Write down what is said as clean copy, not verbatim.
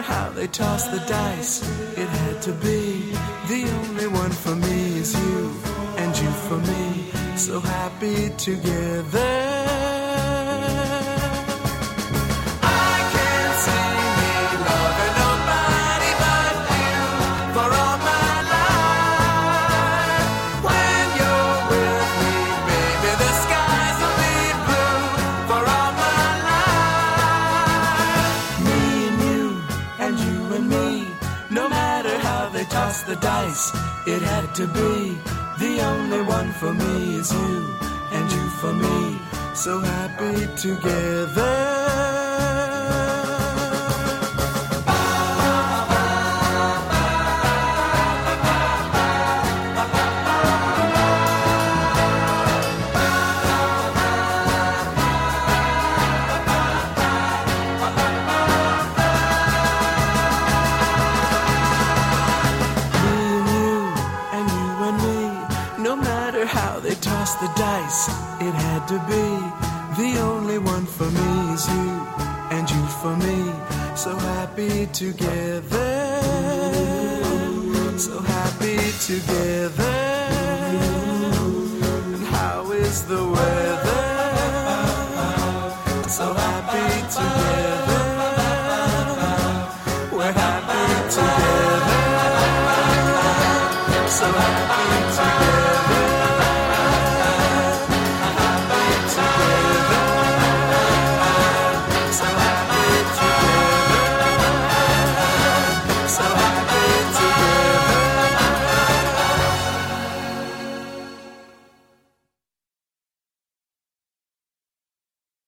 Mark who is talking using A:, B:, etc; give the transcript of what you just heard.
A: how they toss the dice, it had to be. The only one for me is you, and you for me, so happy together. The dice, it had to be. The only one for me is you, and you for me, so happy together. The dice, it had to be. The only one for me is you, and you for me, so happy together. So happy together. And how is the weather? So happy together.